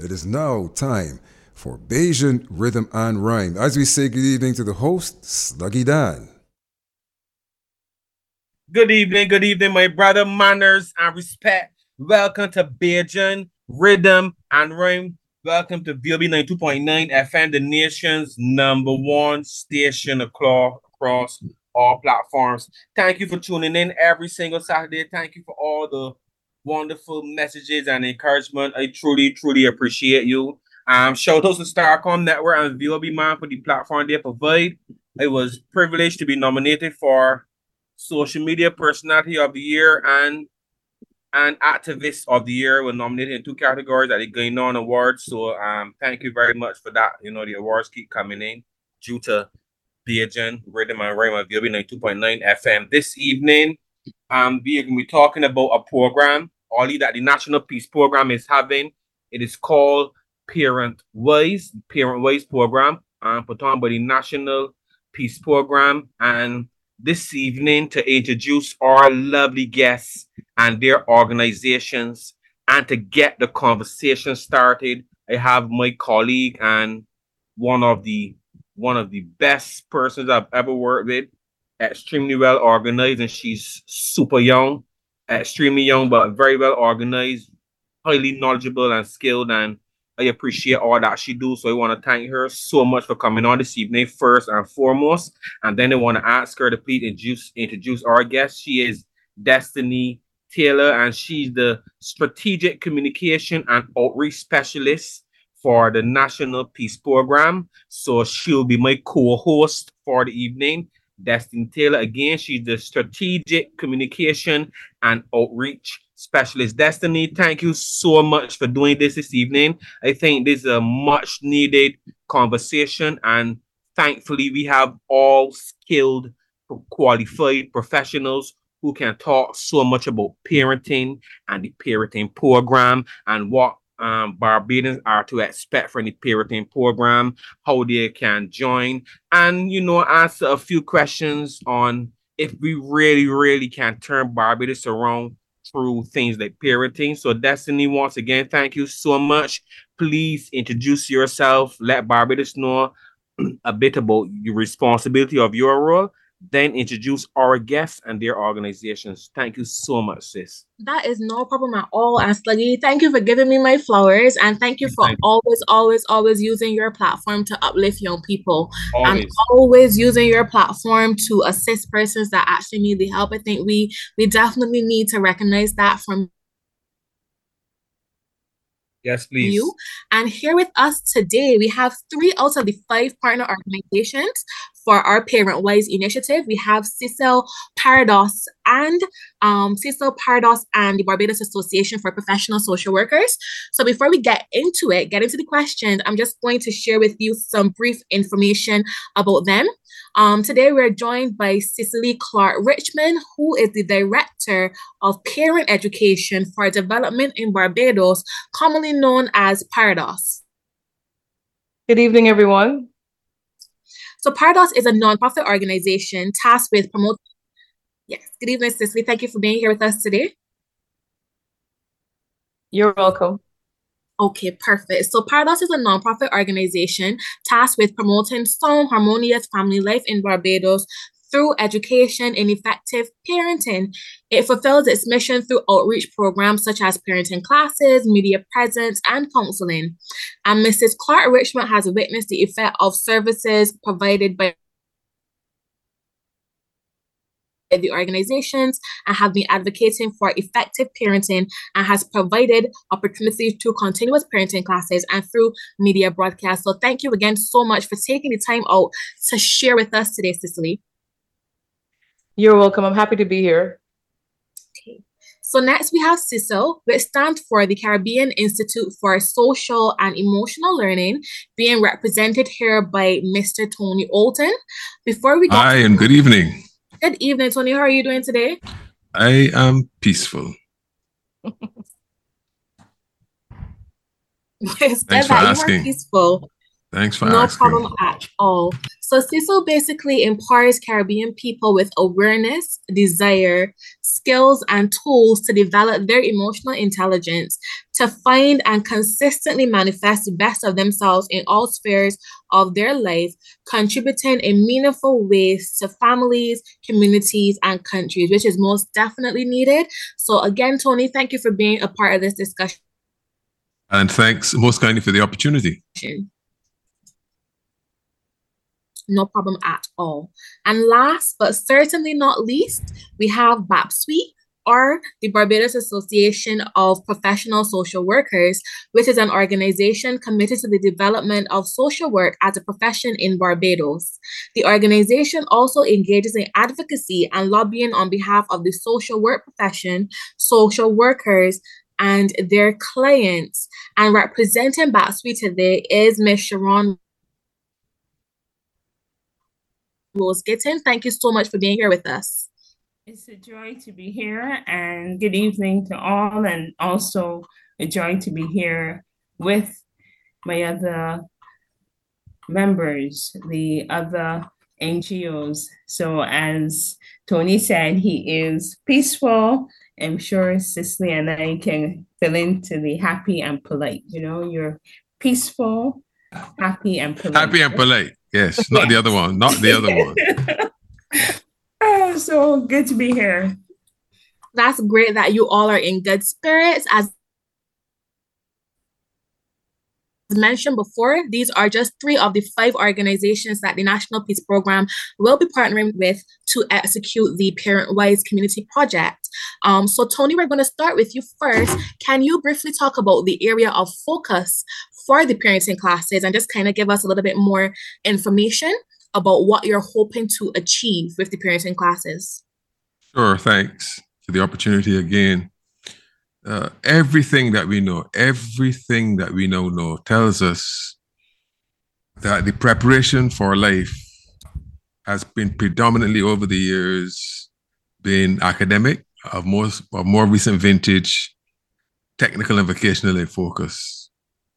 It is now time for Bayesian Rhythm and Rhyme. As we say good evening to the host, Sluggy Dan. Good evening, my brother. Manners and respect. Welcome to Bayesian Rhythm and Rhyme. Welcome to VOB 92.9 FM, the nation's number one station across all platforms. Thank you for tuning in every single Saturday. Thank you for all the wonderful messages and encouragement. I truly appreciate you. Shout out to Starcom Network and VOB Man for the platform they provide. I was privileged to be nominated for Social Media Personality of the Year and Activist of the Year. Were nominated in two categories at the Gainon Awards. So thank you very much for that. You know, the awards keep coming in due to Bayesian Rhythm and Rhyme of VOB 92.9 FM. This evening, we are going to be talking about a program, Ollie, that the National Peace Program is having. It is called Parent Wise Program, put on by the National Peace Program. And this evening, to introduce our lovely guests and their organizations and to get the conversation started, I have my colleague and one of the best persons I've ever worked with, extremely well organized, and she's super young, extremely young, but very well organized, highly knowledgeable and skilled, and I appreciate all that she does. So I want to thank her so much for coming on this evening, first and foremost. And then I want to ask her to please introduce our guest. She is Destiny Taylor, and she's the Strategic Communication and Outreach Specialist for the National Peace Program. So she'll be my co-host for the evening. Destiny Taylor, again, she's the Strategic Communication and Outreach Specialist. Destiny, thank you so much for doing this evening. I think this is a much needed conversation, and thankfully we have all skilled, qualified professionals who can talk so much about parenting and the parenting program and what Barbadians are to expect from the parenting program, how they can join, and answer a few questions on if we really can turn Barbados around through things like parenting. So Destiny, once again, thank you so much. Please introduce yourself, let Barbados know a bit about your responsibility of your role, then introduce our guests and their organizations. Thank you so much, sis. That is no problem at all, Sluggy. Thank you for giving me my flowers, and thank you for always using your platform to uplift young people. And always using your platform to assist persons that actually need the help. I think we definitely need to recognize that from yes, please. You. And here with us today, we have 3 out of the 5 partner organizations for our Parent Wise initiative. We have CISL, Parados, and the Barbados Association for Professional Social Workers. So before we get into the questions, I'm just going to share with you some brief information about them. Today we're joined by Cicely Clark Richmond, who is the Director of Parent Education for Development in Barbados, commonly known as Parados. Good evening, everyone. So Parados is a nonprofit organization tasked with promoting. Yes, good evening, Cicely. Thank you for being here with us today. You're welcome. Okay, perfect. So Parados is a nonprofit organization tasked with promoting sound, harmonious family life in Barbados through education in effective parenting. It fulfills its mission through outreach programs such as parenting classes, media presence, and counseling. And Mrs. Clark Richmond has witnessed the effect of services provided by the organizations and have been advocating for effective parenting and has provided opportunities to continuous parenting classes and through media broadcasts. So thank you again so much for taking the time out to share with us today, Cicely. You're welcome. I'm happy to be here. Okay. So next we have CISL, which stands for the Caribbean Institute for Social and Emotional Learning, being represented here by Mr. Tony Olton. Before we Hi, and good evening. Good evening, Tony. How are you doing today? I am peaceful. Thanks for asking. Peaceful. Thanks for No asking. problem at all. So CISO basically empowers Caribbean people with awareness, desire, skills, and tools to develop their emotional intelligence, to find and consistently manifest the best of themselves in all spheres of their life, contributing in meaningful ways to families, communities, and countries, which is most definitely needed. So again, Tony, thank you for being a part of this discussion. And thanks most kindly for the opportunity. No problem at all. And last but certainly not least, we have BAPSWE, or the Barbados Association of Professional Social Workers, which is an organization committed to the development of social work as a profession in Barbados. The organization also engages in advocacy and lobbying on behalf of the social work profession, social workers, and their clients. And representing BAPSWE today is Ms. Sharon Rose-Gittin. Thank you so much for being here with us. It's a joy to be here, and good evening to all, and also a joy to be here with my other members, the other NGOs. So as Tony said, he is peaceful. I'm sure Cicely and I can fill into the happy and polite. You know, you're peaceful, happy and polite. Happy and polite. Yes, not the other one. Not the other one. So good to be here. That's great that you all are in good spirits. As mentioned before, these are just 3 of the 5 organizations that the National Peace Program will be partnering with to execute the Parent-Wise Community Project. So Tony, we're going to start with you first. Can you briefly talk about the area of focus for the parenting classes and just kind of give us a little bit more information about what you're hoping to achieve with the parenting classes? Sure, thanks for the opportunity again. Everything that we know tells us that the preparation for life has been predominantly over the years been academic, of more recent vintage, technical and vocational in focus.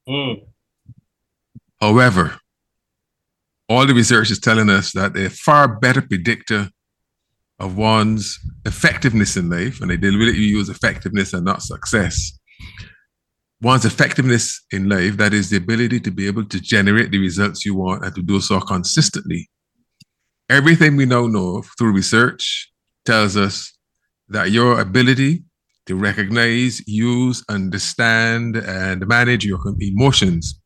However, all the research is telling us that a far better predictor of one's effectiveness in life, and they deliberately use effectiveness and not success. One's effectiveness in life, that is the ability to be able to generate the results you want and to do so consistently. Everything we now know through research tells us that your ability to recognize, use, understand, and manage your emotions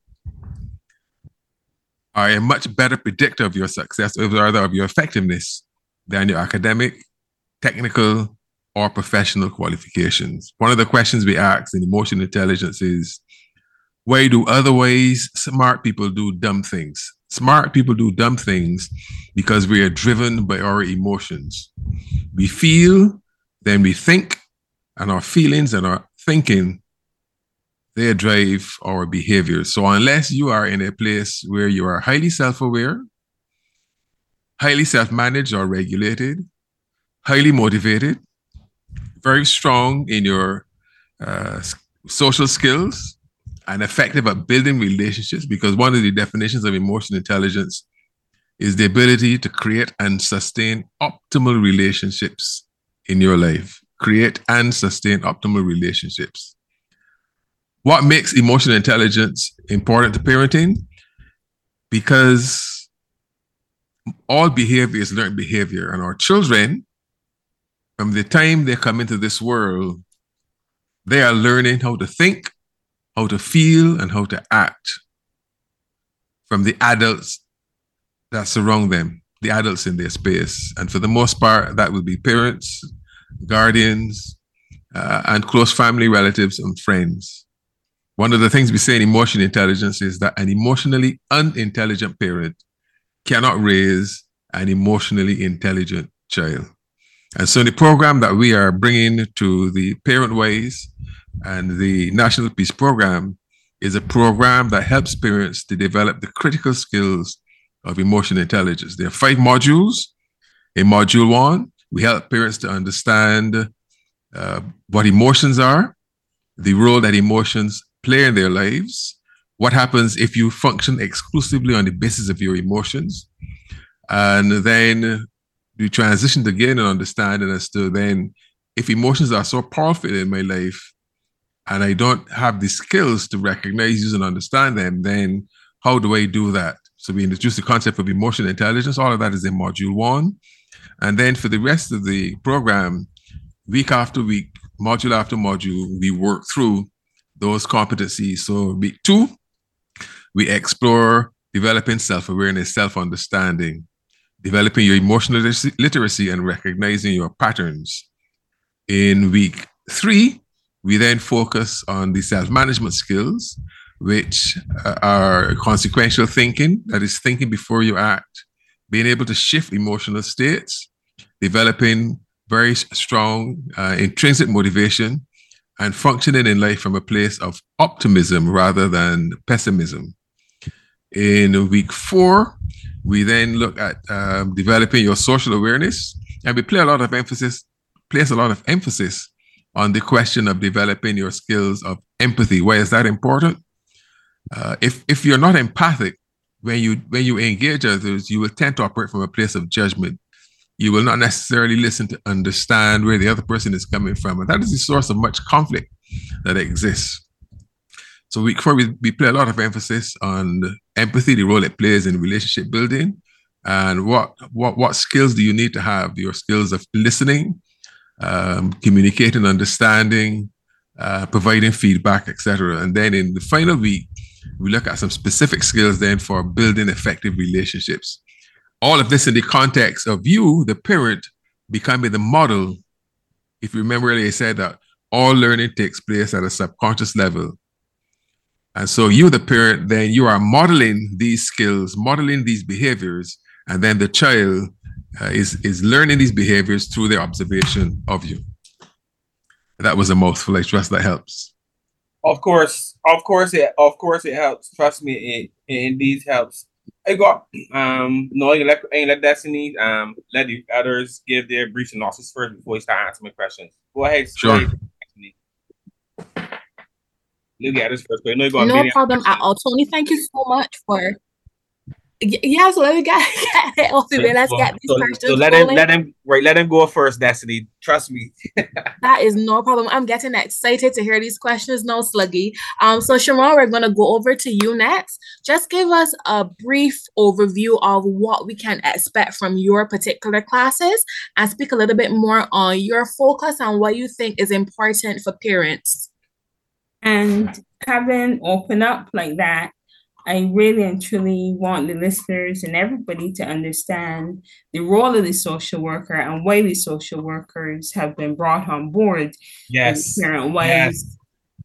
are a much better predictor of your success, or rather of your effectiveness, than your academic, technical, or professional qualifications. One of the questions we ask in emotional intelligence is, why do otherwise smart people do dumb things? Smart people do dumb things because we are driven by our emotions. We feel, then we think, and our feelings and our thinking, they drive our behaviors. So unless you are in a place where you are highly self-aware, highly self-managed or regulated, highly motivated, very strong in your social skills, and effective at building relationships, because one of the definitions of emotional intelligence is the ability to create and sustain optimal relationships in your life. Create and sustain optimal relationships. What makes emotional intelligence important to parenting? Because all behavior is learned behavior, and our children, from the time they come into this world, they are learning how to think, how to feel, and how to act from the adults that surround them, the adults in their space. And for the most part, that will be parents, guardians, and close family relatives and friends. One of the things we say in emotional intelligence is that an emotionally unintelligent parent cannot raise an emotionally intelligent child. And so the program that we are bringing to the Parent-Wise and the National Peace Program is a program that helps parents to develop the critical skills of emotional intelligence. There are 5 modules. In Module 1, we help parents to understand what emotions are, the role that emotions play in their lives, what happens if you function exclusively on the basis of your emotions, and then you transition to gain an understanding as to then if emotions are so powerful in my life and I don't have the skills to recognize, use, and understand them, then how do I do that? So we introduce the concept of emotional intelligence. All of that is in module 1. And then for the rest of the program, week after week, module after module, we work through those competencies. So week 2, we explore developing self-awareness, self-understanding, developing your emotional literacy and recognizing your patterns. In week 3, we then focus on the self-management skills, which are consequential thinking, that is thinking before you act, being able to shift emotional states, developing very strong intrinsic motivation, and functioning in life from a place of optimism rather than pessimism. In week 4, we then look at developing your social awareness, and we place a lot of emphasis on the question of developing your skills of empathy. Why is that important? If you're not empathic, when you engage others, you will tend to operate from a place of judgment. You will not necessarily listen to understand where the other person is coming from, and that is the source of much conflict that exists. So week 4, we play a lot of emphasis on empathy, the role it plays in relationship building, and what skills do you need to have? Your skills of listening, communicating, understanding, providing feedback, etc. And then in the final week, we look at some specific skills then for building effective relationships. All of this in the context of you, the parent, becoming the model. If you remember earlier, I said that all learning takes place at a subconscious level. And so you, the parent, then you are modeling these skills, modeling these behaviors, and then the child is learning these behaviors through their observation of you. That was a mouthful. I trust that helps. Of course, it helps. Trust me, it indeed helps. I got no, you let Destiny let the others give their brief synopsis first before you start answering my questions. Go ahead. Sure. Look at this first. No problem at all, Tony. Thank you so much for. Yeah, so let me get it off the way. Let's get these questions. So let him go first, Destiny. Trust me. That is no problem. I'm getting excited to hear these questions now, Sluggy. So Sharon, we're gonna go over to you next. Just give us a brief overview of what we can expect from your particular classes and speak a little bit more on your focus and what you think is important for parents. And having open up like that, I really and truly want the listeners and everybody to understand the role of the social worker and why the social workers have been brought on board. Yes. Parent-wise.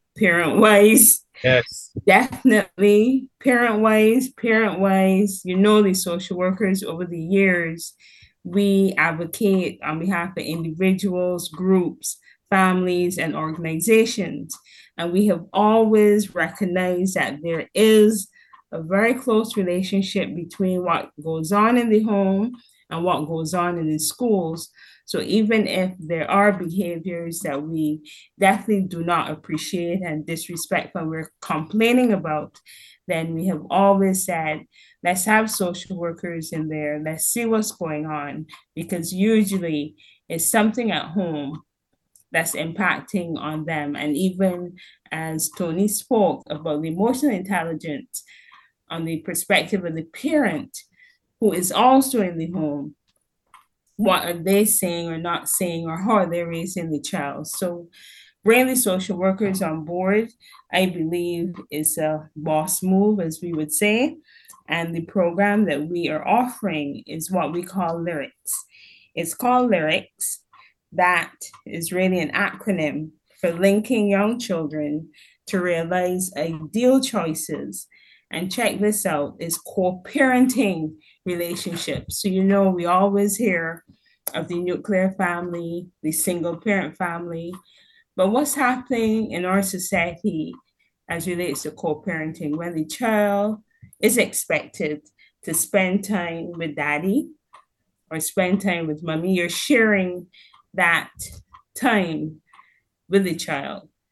Yes. Definitely parent-wise. The social workers over the years, we advocate on behalf of individuals, groups, families, and organizations. And we have always recognized that there is a very close relationship between what goes on in the home and what goes on in the schools. So even if there are behaviors that we definitely do not appreciate and disrespect when we're complaining about, then we have always said, let's have social workers in there. Let's see what's going on, because usually it's something at home that's impacting on them. And even as Tony spoke about the emotional intelligence on the perspective of the parent who is also in the home, what are they saying or not saying, or how are they raising the child? So bringing the social workers on board, I believe, is a boss move, as we would say. And the program that we are offering is what we call Lyrics. It's called Lyrics. That is really an acronym for linking young children to realize ideal choices. And check this out, it's co-parenting relationships. So, we always hear of the nuclear family, the single parent family, but what's happening in our society as relates to co-parenting when the child is expected to spend time with daddy or spend time with mommy? You're sharing that time with the child.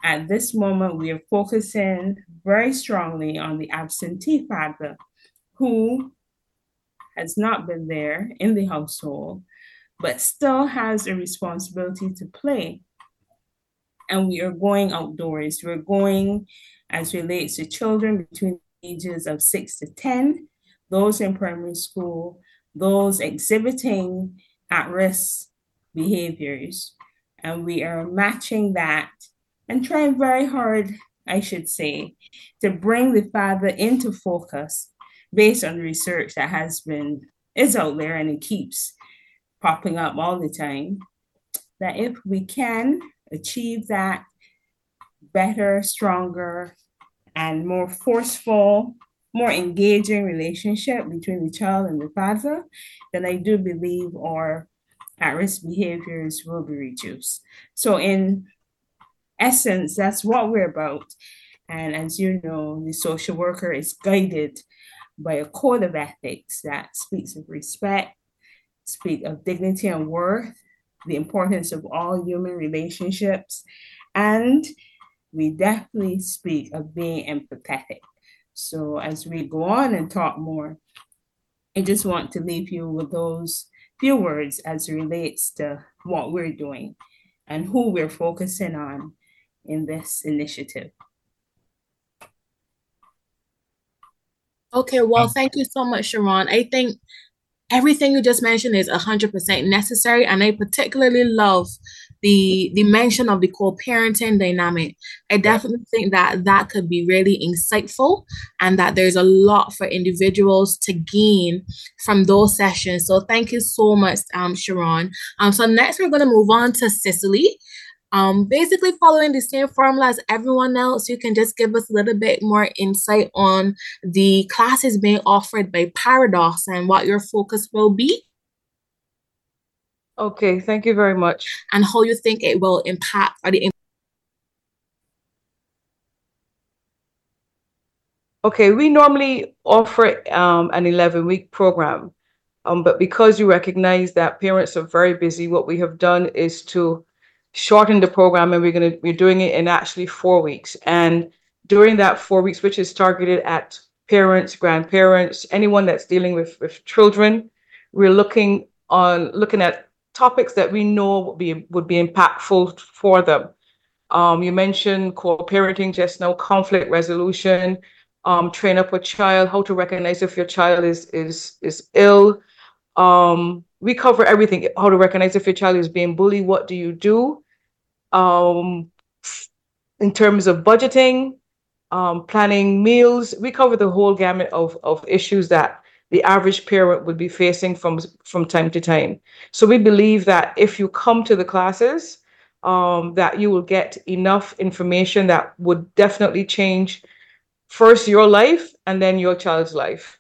At this moment, we are focusing very strongly on the absentee father who has not been there in the household, but still has a responsibility to play. And we are going outdoors. We're going as relates to children between the ages of 6 to 10, those in primary school, those exhibiting at-risk behaviors. And we are matching that and trying very hard, I should say, to bring the father into focus based on the research that is out there and it keeps popping up all the time, that if we can achieve that better, stronger, and more forceful, more engaging relationship between the child and the father, then I do believe our at-risk behaviors will be reduced. So in essence, that's what we're about. And as you know, the social worker is guided by a code of ethics that speaks of respect, speak of dignity and worth, the importance of all human relationships, and we definitely speak of being empathetic. So as we go on and talk more, I just want to leave you with those few words as it relates to what we're doing and who we're focusing on in this initiative. Okay, well, thank you so much, Sharon. I think everything you just mentioned is 100% necessary, and I particularly love the mention of the co-parenting dynamic. I definitely think that could be really insightful, and that there's a lot for individuals to gain from those sessions. So thank you so much, Sharon. So next we're going to move on to Cicely. Basically following the same formula as everyone else, you can just give us a little bit more insight on the classes being offered by Parados and what your focus will be. Okay, thank you very much. And how you think it will impact Okay, we normally offer an 11-week program, but because you recognize that parents are very busy, what we have done is to shorten the program, and we're doing it in actually 4 weeks. And during that 4 weeks, which is targeted at parents, grandparents, anyone that's dealing with children, we're looking at topics that we know would be impactful for them. You mentioned co-parenting just now, conflict resolution, train up a child, how to recognize if your child is ill. We cover everything, how to recognize if your child is being bullied, what do you do? In terms of budgeting, planning meals, we cover the whole gamut of issues that the average parent would be facing from time to time. So we believe that if you come to the classes, that you will get enough information that would definitely change first your life and then your child's life.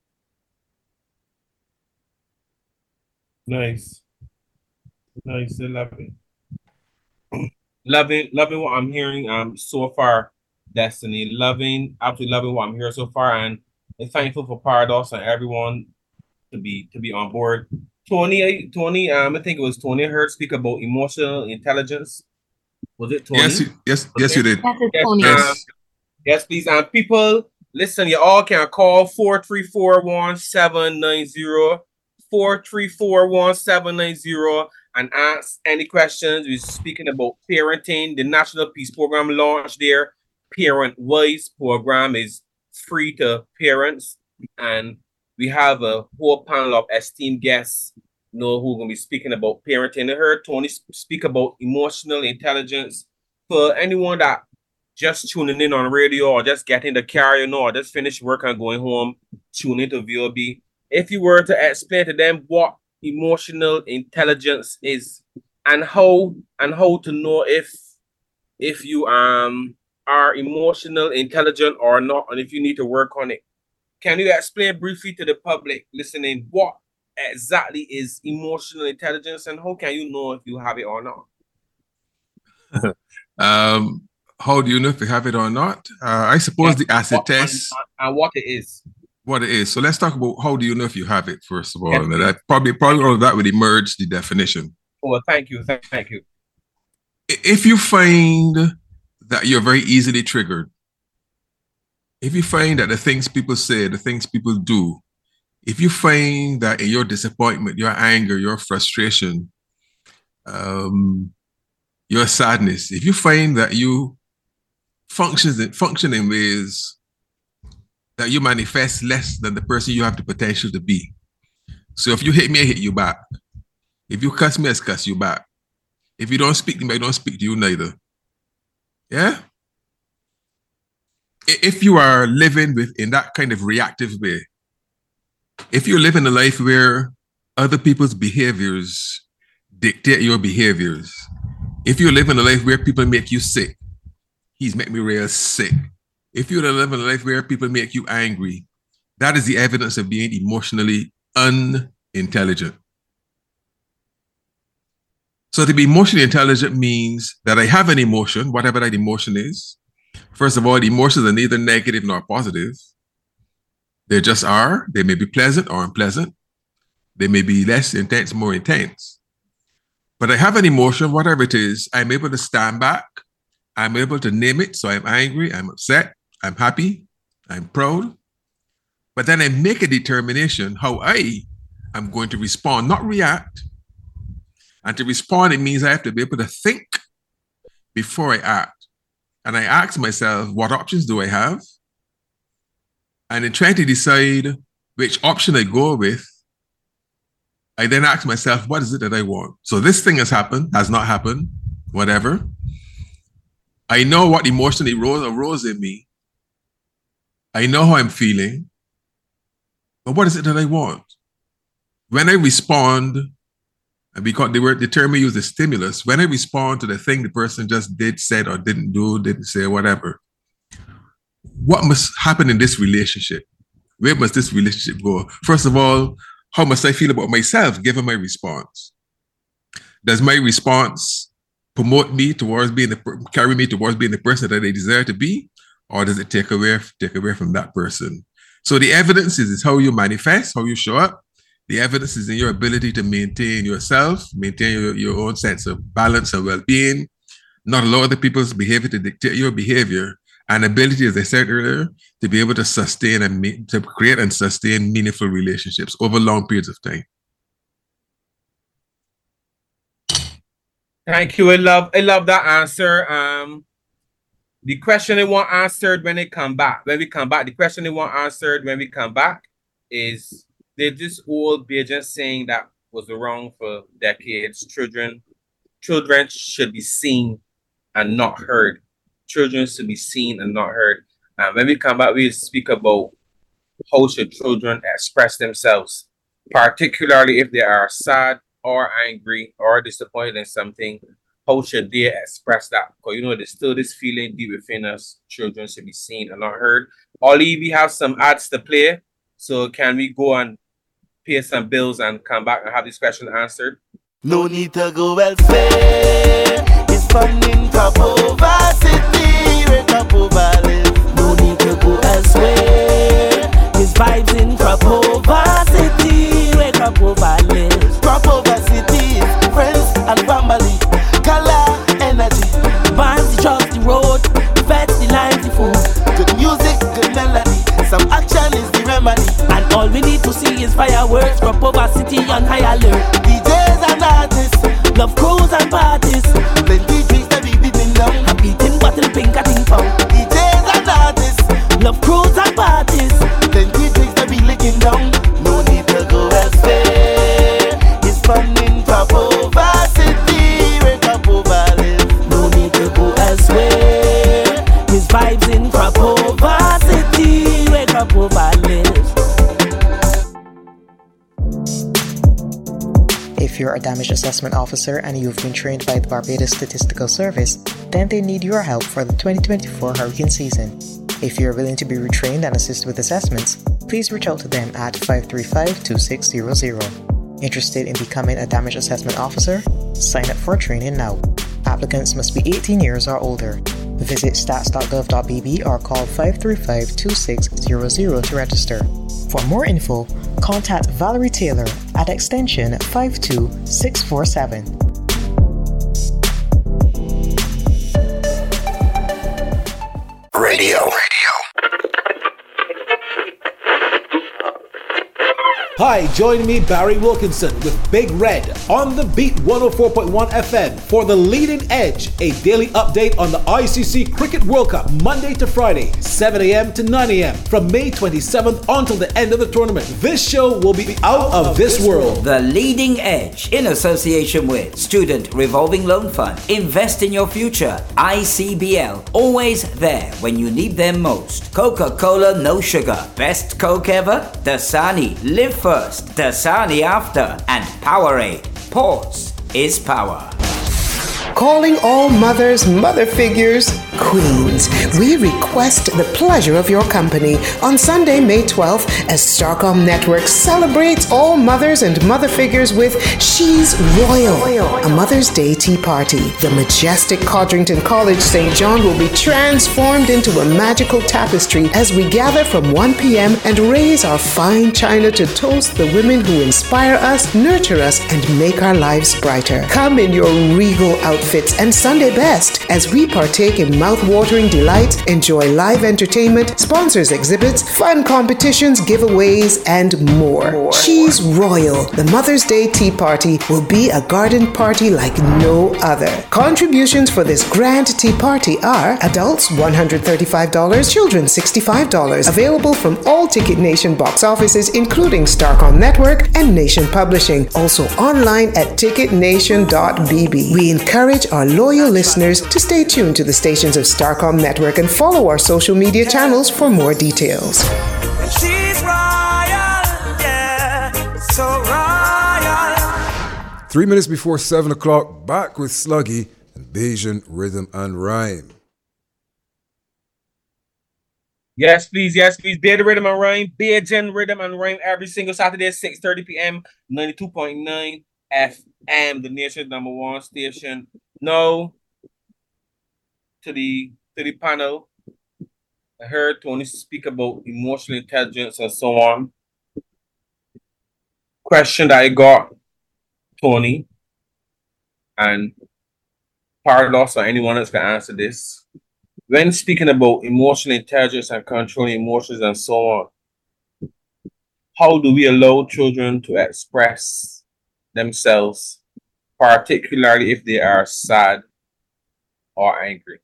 Nice. I love it. Loving what I'm hearing so far, Destiny. Absolutely loving what I'm hearing so far, and I'm thankful for Parados and everyone to be on board. Tony, I think it was Tony I heard speak about emotional intelligence. Was it Tony? Yes, you did. Yes, please. People, listen, you all can call 434-1790, 434-1790, and ask any questions. We're speaking about parenting. The National Peace Program launched their Parent Wise program is free to parents, and we have a whole panel of esteemed guests, who are going to be speaking about parenting. I heard Tony speak about emotional intelligence. For anyone that just tuning in on radio or just getting the car, or just finished work and going home, tune into VOB. If you were to explain to them what emotional intelligence is and how to know if you are emotional intelligent or not, and if you need to work on it, can you explain briefly to the public listening what exactly is emotional intelligence and how can you know if you have it or not? How do you know if you have it or not? I suppose the acid test and what it is. What it is. So let's talk about how do you know if you have it, first of all. Yes. And that probably all of that would emerge the definition. Oh, thank you. If you find that you're very easily triggered, if you find that the things people say, the things people do, if you find that in your disappointment, your anger, your frustration, your sadness, if you find that you function in ways that you manifest less than the person you have the potential to be. So if you hit me, I hit you back. If you cuss me, I cuss you back. If you don't speak to me, I don't speak to you neither. Yeah? If you are living in that kind of reactive way, if you live in a life where other people's behaviors dictate your behaviors, if you live in a life where people make you sick, he's made me real sick. If you live in a life where people make you angry, that is the evidence of being emotionally unintelligent. So to be emotionally intelligent means that I have an emotion, whatever that emotion is. First of all, the emotions are neither negative nor positive. They just are. They may be pleasant or unpleasant. They may be less intense, more intense. But I have an emotion, whatever it is, I'm able to stand back. I'm able to name it. So I'm angry, I'm upset, I'm happy, I'm proud. But then I make a determination how I am going to respond, not react. And to respond, it means I have to be able to think before I act. And I ask myself, what options do I have? And in trying to decide which option I go with, I then ask myself, what is it that I want? So this thing has happened, has not happened, whatever. I know what emotion arose in me. I know how I'm feeling. But what is it that I want? When I respond, and because the term we use is stimulus, when I respond to the thing the person just did, said, or didn't do, didn't say, whatever, what must happen in this relationship? Where must this relationship go? First of all, how must I feel about myself given my response? Does my response promote me towards carry me towards being the person that I desire to be? Or does it take away from that person? So the evidence is how you manifest, how you show up. The evidence is in your ability to maintain yourself, maintain your own sense of balance and well-being, not allow other people's behavior to dictate your behavior, and ability, as I said earlier, to be able to sustain and to create and sustain meaningful relationships over long periods of time. Thank you. I love that answer. The question they want answered when we come back. The question they want answered when we come back is, did this old Bajan saying that was wrong for decades? Children should be seen and not heard. Children should be seen and not heard. When we come back, we'll speak about how should children express themselves, particularly if they are sad or angry or disappointed in something. How should they express that? Because there's still this feeling deep within us. Children should be seen and not heard. Ollie, we have some ads to play. So can we go and pay some bills and come back and have this question answered? No need to go elsewhere. It's fun in Crapova City, where Crapova live. No need to go elsewhere. It's vibes in Crapova City, where Crapova lives. Crapova City is friends and family, color, energy. Bands just the road, vets the line, the food. Good music, good melody, some action is the remedy. And all we need to see is fireworks. Crapova City on high alert. DJs and artists, love crews and parties. Plenty drinks that we beating down. I'm beating bottle pink at ting pong. DJs and artists, love crews and parties. Plenty drinks that we licking down. No need to go elsewhere. It's fun in Crapova City, where Crapova live. No need to go elsewhere. It's vibes in Crapova City, where Crapova lives. If you're a damage assessment officer and you've been trained by the Barbados Statistical Service, then they need your help for the 2024 hurricane season. If you're willing to be retrained and assist with assessments, please reach out to them at 535-2600. Interested in becoming a damage assessment officer? Sign up for training now. Applicants must be 18 years or older. Visit stats.gov.bb or call 535-2600 to register. For more info, contact Valerie Taylor at extension 52647. Hi, join me, Barry Wilkinson, with Big Red on the Beat 104.1 FM for The Leading Edge, a daily update on the ICC Cricket World Cup, Monday to Friday, 7 a.m. to 9 a.m. from May 27th until the end of the tournament. This show will be out of this world. The Leading Edge, in association with Student Revolving Loan Fund. Invest in your future. ICBL, always there when you need them most. Coca-Cola No Sugar, best Coke ever. Dasani, live first, Dasani after, and Powerade. Pause is power. Calling all mothers, mother figures, queens. We request the pleasure of your company on Sunday, May 12th, as Starcom Network celebrates all mothers and mother figures with She's Royal, a Mother's Day tea party. The majestic Codrington College St. John will be transformed into a magical tapestry as we gather from 1 p.m. and raise our fine china to toast the women who inspire us, nurture us, and make our lives brighter. Come in your regal outfits and Sunday best as we partake in mouth-watering delights, enjoy live entertainment, sponsors exhibits, fun competitions, giveaways, and more. She's Royal. The Mother's Day Tea Party will be a garden party like no other. Contributions for this grand tea party are adults $135, children $65. Available from all Ticket Nation box offices, including Starcom Network and Nation Publishing. Also online at ticketnation.bb. We encourage our loyal listeners to stay tuned to the stations of Starcom Network and follow our social media channels for more details. She's royal, yeah, so royal. 3 minutes before 7 o'clock, back with Sluggy and Bajan Rhythm and Rhyme. Yes, please. Bajan Rhythm and Rhyme. Bajan Rhythm and Rhyme every single Saturday at 6:30 p.m. 92.9 FM, the nation's #1 station. Now, to the panel, I heard Tony speak about emotional intelligence and so on. Question that I got, Tony, and Paradox or anyone else can answer this. When speaking about emotional intelligence and controlling emotions and so on, how do we allow children to express themselves, particularly if they are sad or angry?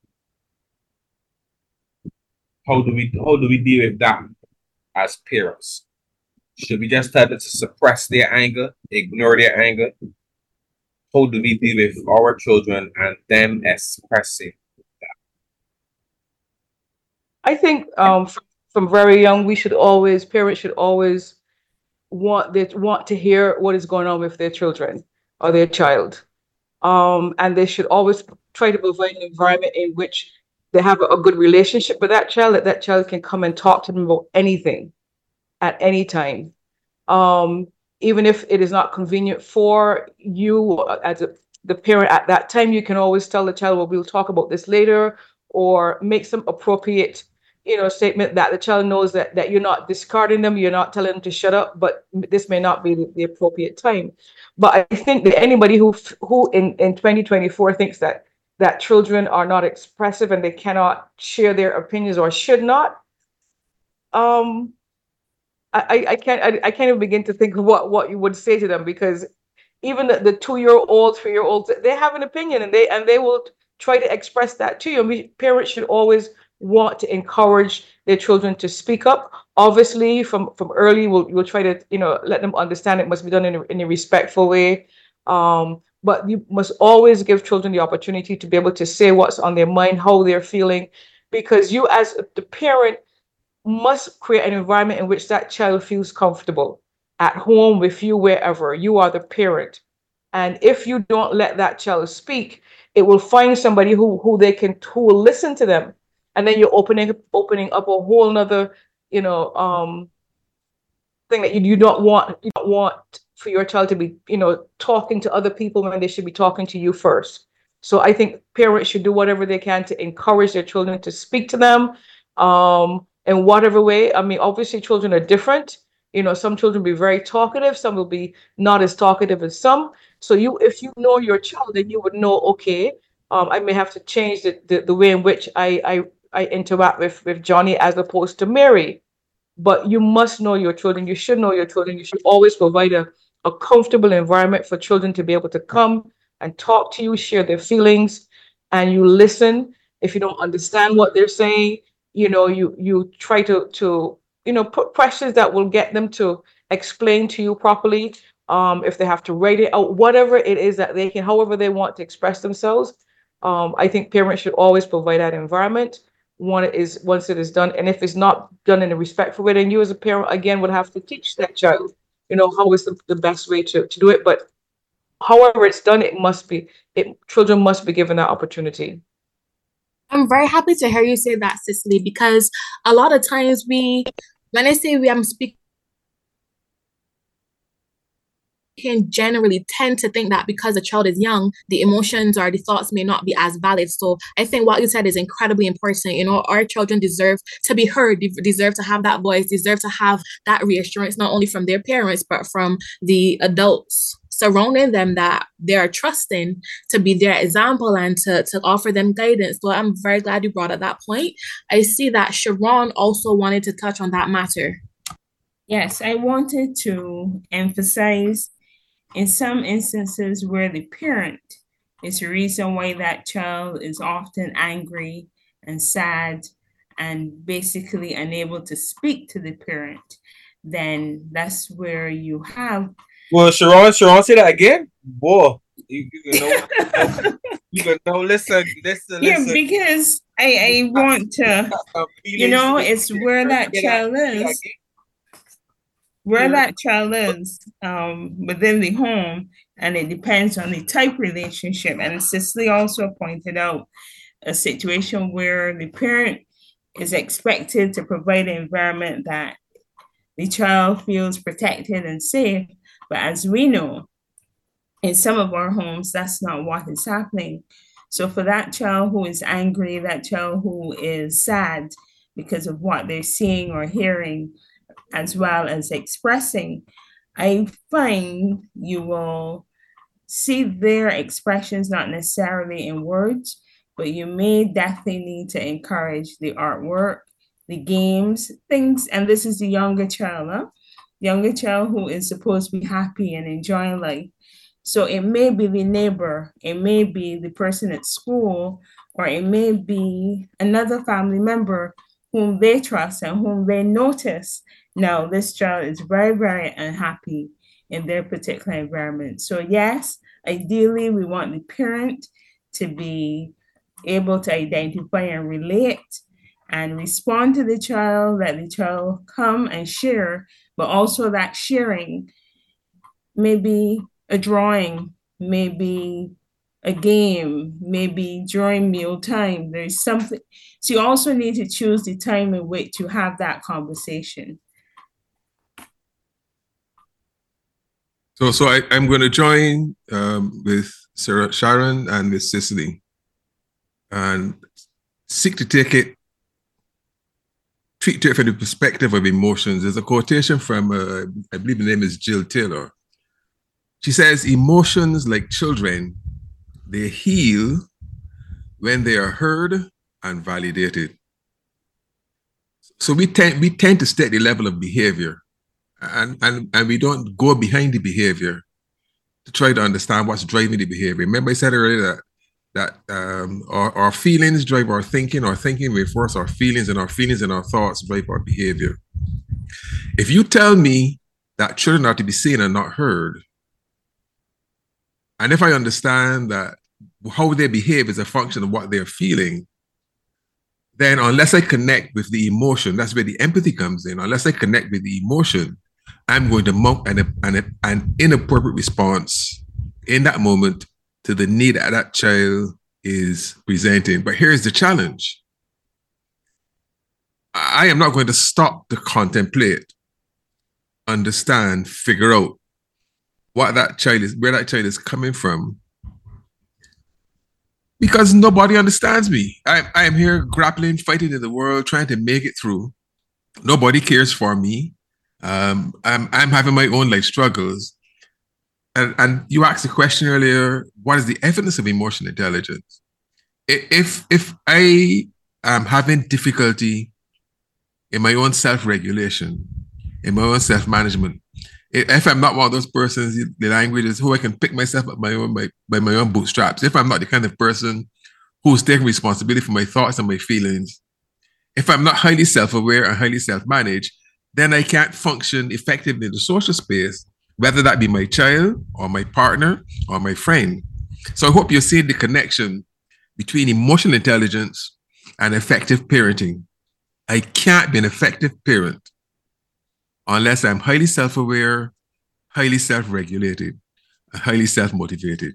How do we deal with that as parents? Should we just tell them to suppress their anger, ignore their anger? How do we deal with our children and them expressing that? I think from very young, parents should always want to hear what is going on with their children or their child. And they should always try to provide an environment in which they have a good relationship with that child can come and talk to them about anything at any time. Even if it is not convenient for you as the parent at that time, you can always tell the child, well, we'll talk about this later, or make some appropriate statement that the child knows that you're not discarding them, you're not telling them to shut up, but this may not be the appropriate time. But I think that anybody who in 2024 thinks that children are not expressive and they cannot share their opinions or should not, I can't even begin to think of what you would say to them, because even the 2-year-olds, 3-year-olds, they have an opinion and they will try to express that to you. Parents should always want to encourage their children to speak up. Obviously, from early, we'll try to let them understand it must be done in a respectful way. But you must always give children the opportunity to be able to say what's on their mind, how they're feeling, because you as the parent must create an environment in which that child feels comfortable at home with you, wherever. You are the parent. And if you don't let that child speak, it will find somebody who will listen to them. And then you're opening up a whole nother, thing that you don't want for your child to be, talking to other people when they should be talking to you first. So I think parents should do whatever they can to encourage their children to speak to them, in whatever way. I mean, obviously children are different. Some children will be very talkative, some will be not as talkative as some. So if you know your child, then you would know, okay, I may have to change the way in which I interact with Johnny as opposed to Mary. but you must know your children. You should know your children. You should always provide a comfortable environment for children to be able to come and talk to you, share their feelings, and you listen. If you don't understand what they're saying, you try to put questions that will get them to explain to you properly. If they have to write it out, whatever it is that they can, however they want to express themselves. I think parents should always provide that environment once it is done. And if it's not done in a respectful way, then you as a parent, again, would have to teach that child, how is the best way to do it. But however it's done, children must be given that opportunity. I'm very happy to hear you say that, Cicely, because a lot of times when I say I'm speaking, can generally tend to think that because a child is young, the emotions or the thoughts may not be as valid. So I think what you said is incredibly important. Our children deserve to be heard, they deserve to have that voice, deserve to have that reassurance, not only from their parents, but from the adults surrounding them that they are trusting to be their example and to offer them guidance. So I'm very glad you brought up that point. I see that Sharon also wanted to touch on that matter. Yes, I wanted to emphasize in some instances where the parent is the reason why that child is often angry and sad and basically unable to speak to the parent, then that's where you have. Well, Sharon, say that again. Boy, you know, listen. Yeah, because I want to, it's where that child is. Where that child is within the home, and it depends on the type of relationship. And Cicely also pointed out a situation where the parent is expected to provide an environment that the child feels protected and safe. But as we know, in some of our homes, that's not what is happening. So for that child who is angry, that child who is sad because of what they're seeing or hearing, as well as expressing, I find you will see their expressions not necessarily in words, but you may definitely need to encourage the artwork, the games, things. And this is the younger child, younger child who is supposed to be happy and enjoying life. So it may be the neighbor, it may be the person at school, or it may be another family member whom they trust and whom they notice. Now, this child is very, very unhappy in their particular environment. So yes, ideally, we want the parent to be able to identify and relate and respond to the child, let the child come and share, but also that sharing, maybe a drawing, maybe a game, maybe during mealtime, there's something. So you also need to choose the time in which you have that conversation. So I'm going to join with Sarah, Sharon and with Cicely and seek to treat it from the perspective of emotions. There's a quotation from, I believe the name is Jill Taylor. She says, emotions like children, they heal when they are heard and validated. So we tend to set the level of behavior. And we don't go behind the behavior to try to understand what's driving the behavior. Remember I said earlier that our feelings drive our thinking reinforce our feelings, and our feelings and our thoughts drive our behavior. If you tell me that children are to be seen and not heard, and if I understand that how they behave is a function of what they're feeling, then unless I connect with the emotion, that's where the empathy comes in. Unless I connect with the emotion, I'm going to mount an inappropriate response in that moment to the need that child is presenting. But here's the challenge. I am not going to stop to contemplate, understand, figure out what that child is, where that child is coming from, because nobody understands me. I am here grappling, fighting in the world, trying to make it through. Nobody cares for me. I'm having my own life struggles. And you asked a question earlier, what is the evidence of emotional intelligence? If I am having difficulty in my own self-regulation, in my own self-management. If I'm not one of those persons, the language is who I can pick myself up by my own bootstraps. If I'm not the kind of person who's taking responsibility for my thoughts and my feelings, if I'm not highly self-aware and highly self-managed, then I can't function effectively in the social space, whether that be my child or my partner or my friend. So I hope you're seeing the connection between emotional intelligence and effective parenting. I can't be an effective parent unless I'm highly self-aware, highly self-regulated, and highly self-motivated.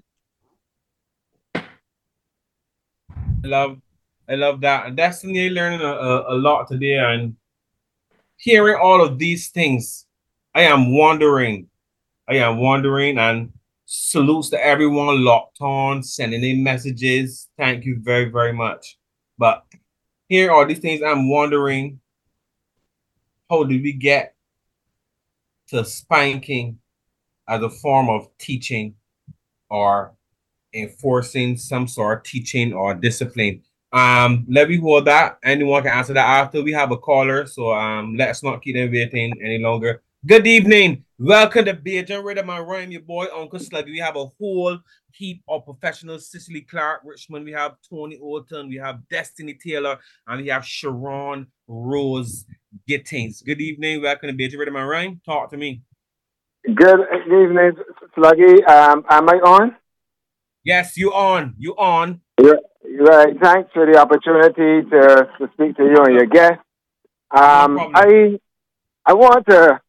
I love that. And definitely learning a lot today, and hearing all of these things. I am wondering, and salutes to everyone locked on, sending in messages. Thank you very, very much. But hearing all these things, I'm wondering, how did we get to spanking as a form of teaching or enforcing some sort of teaching or discipline? Let me hold that. Anyone can answer that after. We have a caller, so let's not keep them waiting any longer. Good evening. Welcome to Bajan Rhythm and Rhyme, your boy Uncle Sluggy. We have a whole heap of professionals. Cicely Clark Richmond, we have Tony Olton, we have Destiny Taylor, and we have Sharon Rose Gittings. Good evening. Welcome to Bajan Rhythm and Rhyme. Talk to me. Good evening, Sluggy. Am I on? Yes, you on. You on. Right. Thanks for the opportunity to speak to you and your guest. I want to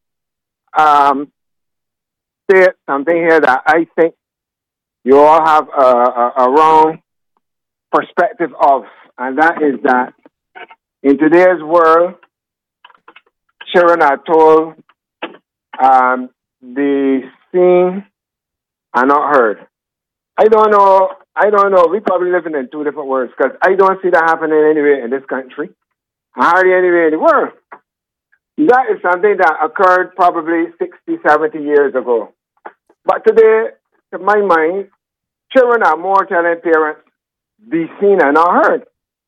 say something here that I think you all have a wrong perspective of, and that is that in today's world, children are told the seen are not heard. I don't know. We probably living in two different worlds, because I don't see that happening anywhere in this country, hardly anywhere in the world. That is something that occurred probably 60, 70 years ago. But today, to my mind, children are more telling parents, be seen and not heard.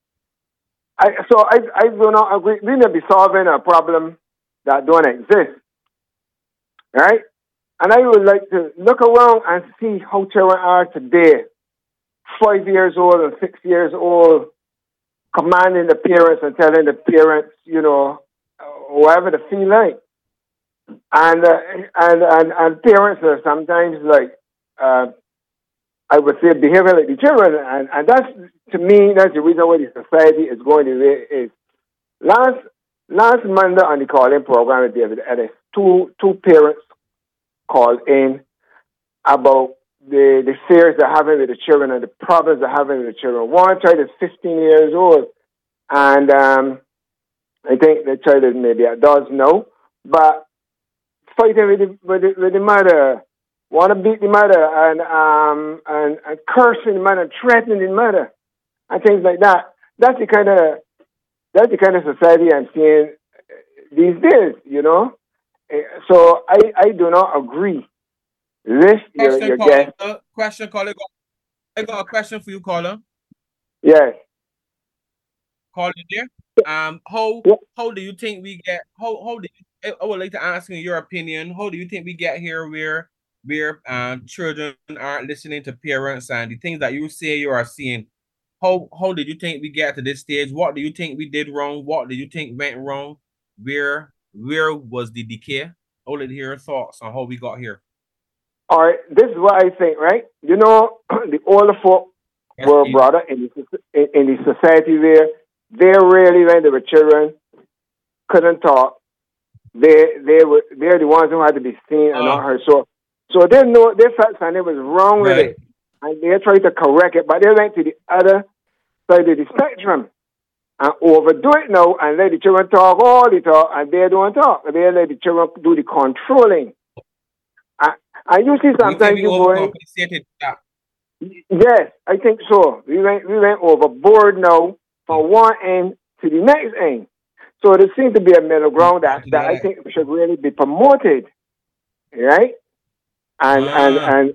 I do not agree. We may be solving a problem that don't exist, right? And I would like to look around and see how children are today, 5 years old and 6 years old, commanding the parents and telling the parents, whatever they feel like. And parents are sometimes like, I would say, behaving like the children. And that's, to me, that's the reason why the society is going the way it is. Last Monday on the call-in program with David Ellis, two parents called in about the fears they're having with the children and the problems they're having with the children. One child is 15 years old, and I think the child is maybe adults now, but fighting with the mother, want to beat the mother, and cursing the mother, threatening the mother, and things like that. That's the kind of society I'm seeing these days, So I do not agree with your guest. Question, caller. I got a question for you, caller. Yes. Caller there. How do you think we get? How do you, I would like to ask you your opinion. How do you think we get here where children aren't listening to parents and the things that you say you are seeing? How did you think we get to this stage? What do you think we did wrong? What do you think went wrong? Where was the decay? I would like to hear your thoughts on how we got here. All right, this is what I think, right? The older folk were brought up in the society where they really, when they were children, couldn't talk. They're the ones who had to be seen and not heard. So they felt something was wrong with it, and they tried to correct it, but they went to the other side of the spectrum and overdo it now and let the children talk all the talk, and they don't talk. They let the children do the controlling. And you see sometimes you going. Yes, I think so. We went overboard now from one end to the next end. So there seems to be a middle ground that I think should really be promoted, right? And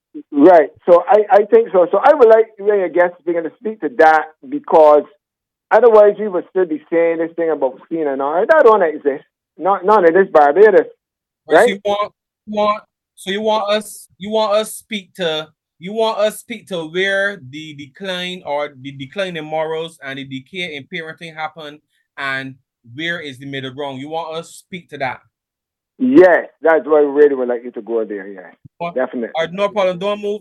right. So I think so. So I would like your guest to begin to speak to that, because Otherwise, we would still be saying this thing about CNR. That don't exist. None of this Barbados, right? So you want us speak to where the decline or the decline in morals and the decay in parenting happen, and where is the middle ground? You want us speak to that? Yes, that's why we really would like you to go there. Yeah, definitely. All right, no problem. Don't move.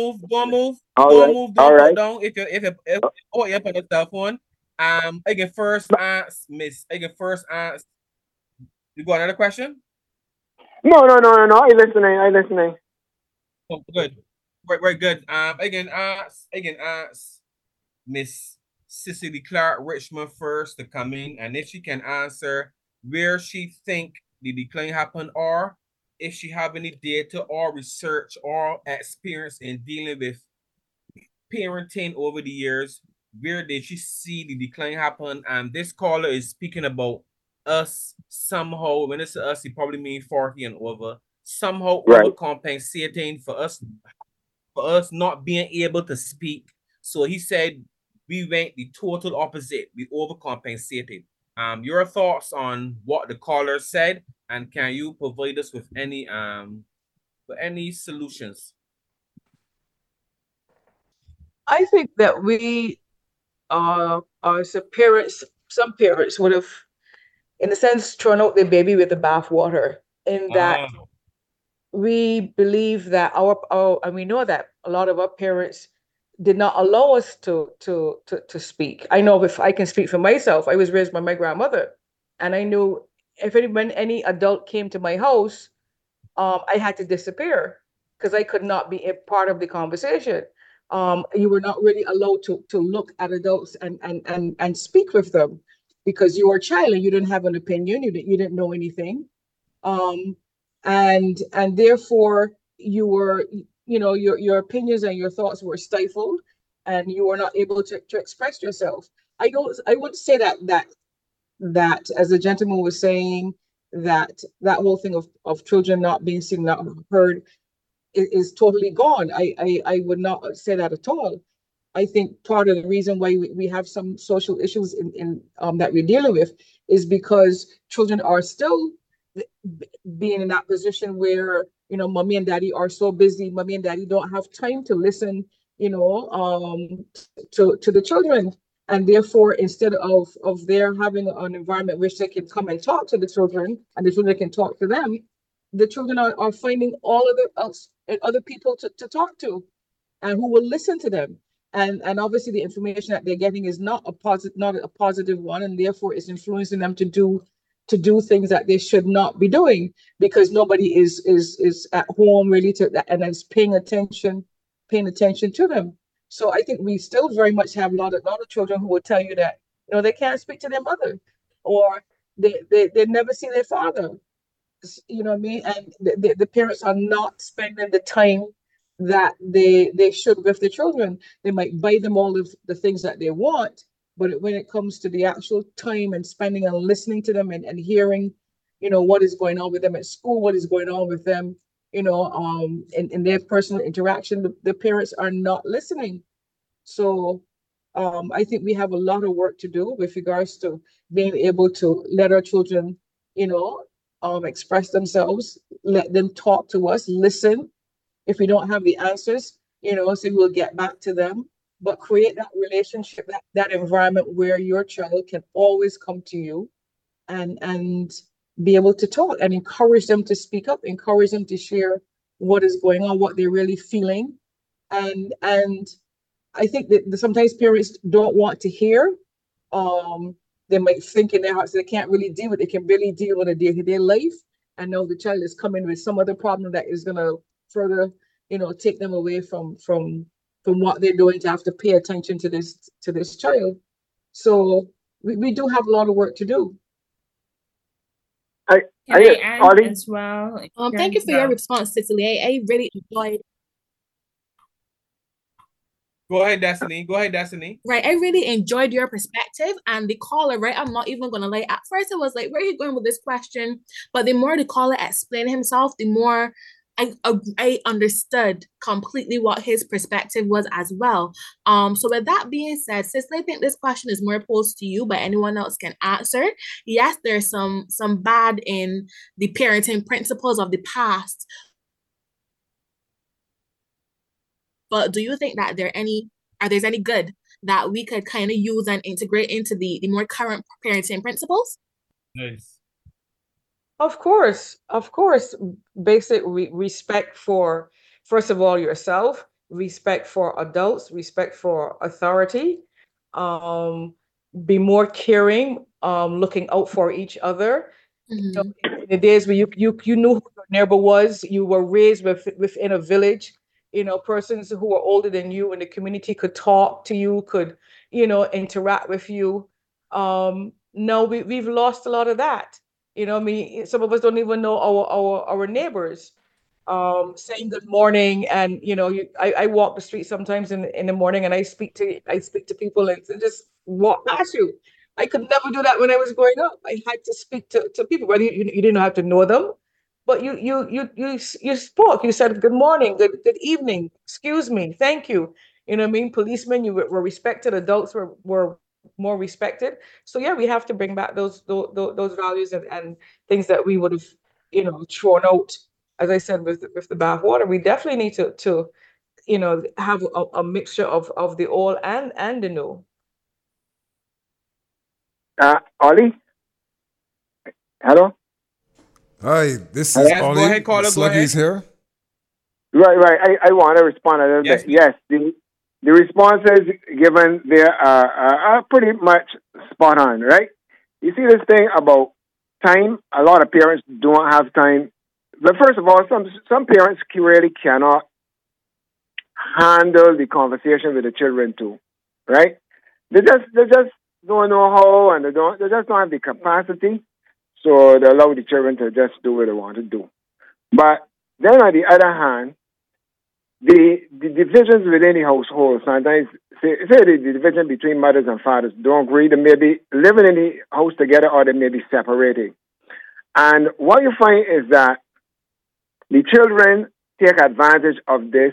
All right. Put down. If you're on the cell phone. I can first ask Miss. You got another question? No. I listening. Oh, good. Very good. I can ask Miss Cicely Clark Richmond first to come in, and if she can answer where she think the decline happened, or if she have any data or research or experience in dealing with parenting over the years, where did she see the decline happen? And this caller is speaking about us somehow. When it's us, he probably mean 40 and over. Somehow overcompensating for us not being able to speak. So he said we went the total opposite. We overcompensated. Your thoughts on what the caller said, and can you provide us with any solutions? I think that we as parents, some parents would have, in a sense, thrown out the baby with the bathwater, in that we believe that and we know that a lot of our parents did not allow us to speak. I know, if I can speak for myself, I was raised by my grandmother, and I knew when any adult came to my house, I had to disappear because I could not be a part of the conversation. You were not really allowed to look at adults and speak with them, because you were a child and you didn't have an opinion. You didn't know anything, and therefore you were, your opinions and your thoughts were stifled, and you were not able to express yourself. I would say that as the gentleman was saying, that whole thing of children not being seen, not heard, is totally gone. I would not say that at all. I think part of the reason why we have some social issues in that we're dealing with is because children are still being in that position where, mommy and daddy are so busy. Mommy and daddy don't have time to listen, to the children. And therefore, instead of their having an environment which they can come and talk to the children, and the children can talk to them, the children are finding all other people to talk to, and who will listen to them. And obviously the information that they're getting is not a positive one, and therefore it's influencing them to do things that they should not be doing, because nobody is at home really and is paying attention to them. So I think we still very much have a lot of children who will tell you that they can't speak to their mother, or they never see their father. You know what I mean? And the parents are not spending the time that they should with the children. They might buy them all of the things that they want, but when it comes to the actual time and spending and listening to them and hearing, what is going on with them at school, what is going on with them, in their personal interaction, the parents are not listening. So I think we have a lot of work to do with regards to being able to let our children, express themselves, let them talk to us, listen. If we don't have the answers, so we'll get back to them, but create that relationship, that environment where your child can always come to you and be able to talk, and encourage them to speak up, encourage them to share what is going on, what they're really feeling. And I think that sometimes parents don't want to hear. They might think in their hearts they can't really deal with it. They can barely deal with a day-to-day life, and now the child is coming with some other problem that is going to further, take them away from what they're doing, to have to pay attention to this child. So we do have a lot of work to do. I add as well? Thank you for your response, Cicely. I really enjoyed. Go ahead, Destiny. Right, I really enjoyed your perspective, and the caller, right, I'm not even gonna lie, at first I was like, where are you going with this question? But the more the caller explained himself, the more I understood completely what his perspective was as well. So with that being said, Cicely, I think this question is more posed to you, but anyone else can answer. Yes, there's some bad in the parenting principles of the past, but do you think that there's any good that we could kind of use and integrate into the more current parenting principles? Nice. Of course. Basic respect for, first of all, yourself, respect for adults, respect for authority, be more caring, looking out for each other. Mm-hmm. You know, in the days where you knew who your neighbor was, you were raised within a village, persons who were older than you in the community could talk to you, could, interact with you. No, we've lost a lot of that. Some of us don't even know our neighbors. Saying good morning, and I walk the street sometimes in the morning, and I speak to people and just walk past you. I could never do that when I was growing up. I had to speak to people, whether you didn't have to know them, but you spoke. You said good morning, good evening, excuse me, thank you. You know what I mean? Policemen, you were respected. Adults were more respected. So yeah, we have to bring back those values and things that we would have thrown out. As I said, with the bath water, we definitely need to have a mixture of the old and the new. Ollie? Hello? Hi, this is Yes, Ollie. go ahead, caller, go Sluggy's ahead. here. Right. I want to respond a little bit. Yes, the responses given there are pretty much spot on, right? You see this thing about time, a lot of parents don't have time. But first of all, some parents really cannot handle the conversation with the children too, right? They just don't know how, and they just don't have the capacity, so they allow the children to just do what they want to do. But then on the other hand, the divisions within the household, sometimes say the division between mothers and fathers don't agree. They may be living in the house together, or they may be separating. And what you find is that the children take advantage of this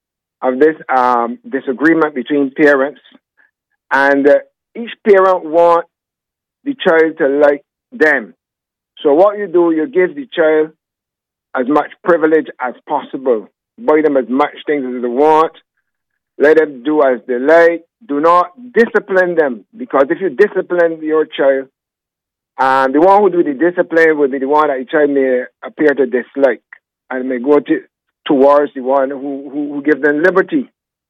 disagreement between parents, and each parent wants the child to like them. So what you do, you give the child as much privilege as possible. Buy them as much things as they want. Let them do as they like. Do not discipline them, because if you discipline your child, the one who do the discipline will be the one that the child may appear to dislike, and may go towards the one who gives them liberty.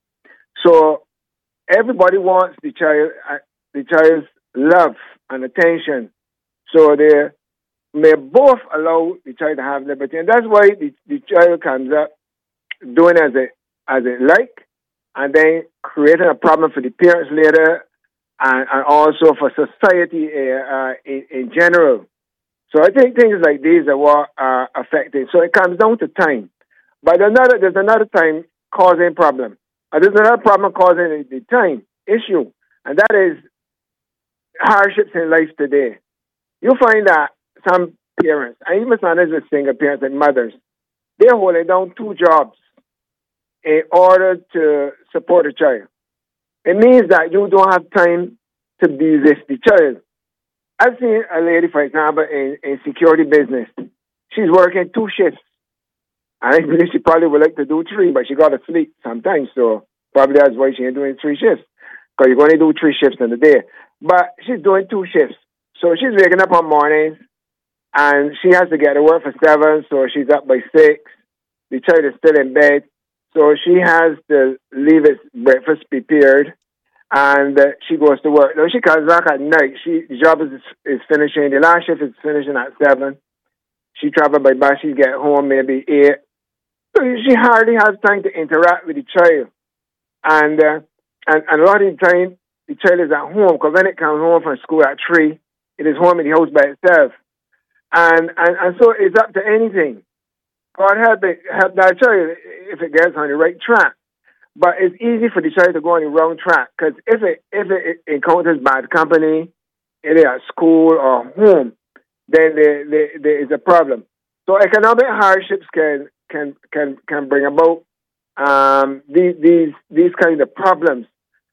So everybody wants the child's love and attention. So they may both allow the child to have liberty, and that's why the child comes up doing as it like, and then creating a problem for the parents later, and also for society in general. So I think things like these are what are affected. So it comes down to time. But there's another time causing problem. There's another problem causing the time issue, and that is hardships in life today. You find that some parents, and even sometimes with single parents and mothers, they're holding down two jobs in order to support a child. It means that you don't have time to be with the child. I've seen a lady, for example, in security business. She's working 2 shifts. And I believe she probably would like to do 3, but she got to sleep sometimes. So probably that's why she ain't doing 3 shifts, because you're going to do 3 shifts in a day. But she's doing 2 shifts. So she's waking up on mornings, and she has to get to work for 7, so she's up by 6. The child is still in bed. So she has to leave his breakfast prepared, and she goes to work. Now she comes back at night. The job is finishing. The last shift is finishing at 7. She travels by bus. She get home maybe 8. So she hardly has time to interact with the child. And a lot of the time, the child is at home, because when it comes home from school at 3, it is home in the house by itself. And so it's up to anything. God help that child if it gets on the right track. But it's easy for the child to go on the wrong track, because if it encounters bad company, either at school or home, then there is a problem. So economic hardships can can bring about these kind of problems.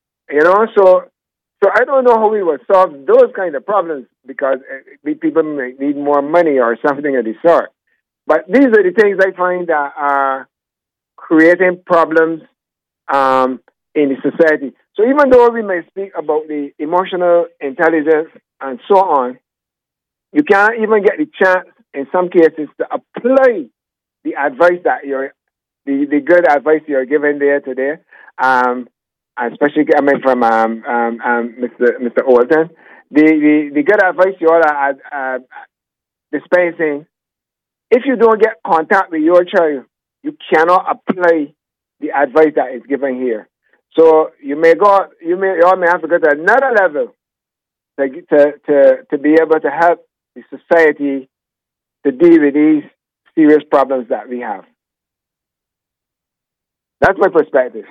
So I don't know how we will solve those kind of problems because people may need more money or something of the sort. But these are the things I find that are creating problems in the society. So even though we may speak about the emotional intelligence and so on, you can't even get the chance in some cases to apply the advice that the good advice you're giving there today. Especially coming from Mr. Olton, the good advice you all are dispensing. If you don't get contact with your child, you cannot apply the advice that is given here. So you all may have to go to another level to be able to help the society to deal with these serious problems that we have. That's my perspective.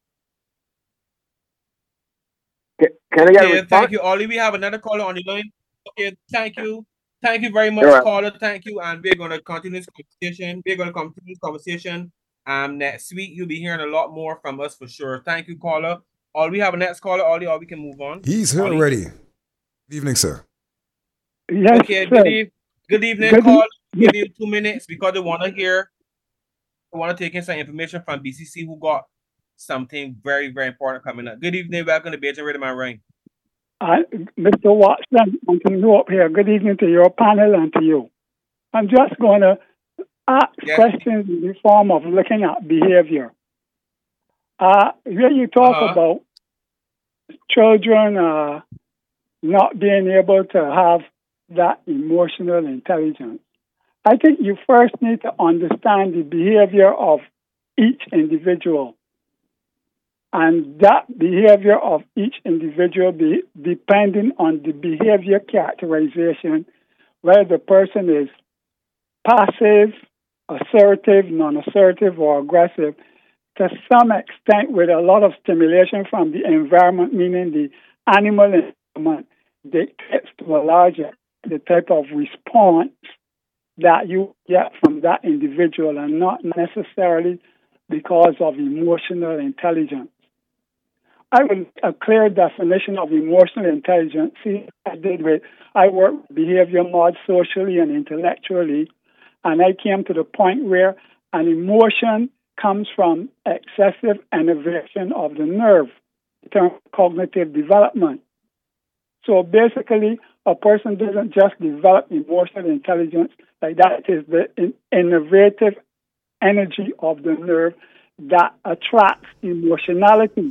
Can I get a response? Thank you, Ollie. We have another caller on the line. Okay, thank you. Thank you very much, caller. Thank you. And we're going to continue this conversation. Next week, you'll be hearing a lot more from us for sure. Thank you, caller. Ollie, we have a next caller, Ollie, or we can move on. He's here already. Good evening, sir. Yes, okay, sir. Good evening, caller. Give you 2 minutes because they want to take in some information from BCC who got something very, very important coming up. Good evening. Welcome to Bajan Rhythm and Rain. Mr. Watson, I'm to you up here. Good evening to your panel and to you. I'm just going to ask questions in the form of looking at behavior. Here you talk about children not being able to have that emotional intelligence. I think you first need to understand the behavior of each individual. And that behavior of each individual depending on the behavior characterization, whether the person is passive, assertive, non-assertive, or aggressive, to some extent with a lot of stimulation from the environment, meaning the animal environment, dictates to a larger the type of response that you get from that individual and not necessarily because of emotional intelligence. I would a clear definition of emotional intelligence. I work with behavior mod socially and intellectually, and I came to the point where an emotion comes from excessive innervation of the nerve, in terms of cognitive development. So basically, a person doesn't just develop emotional intelligence like that. It is the innovative energy of the nerve that attracts emotionality.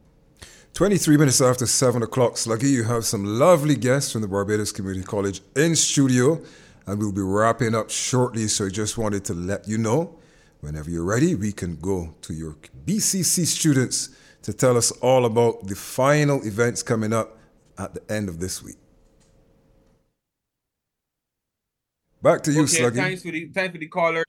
23 minutes after 7 o'clock, Sluggy, you have some lovely guests from the Barbados Community College in studio, and we'll be wrapping up shortly, so I just wanted to let you know, whenever you're ready, we can go to your BCC students to tell us all about the final events coming up at the end of this week. Back to you, Sluggy. Thanks for the caller.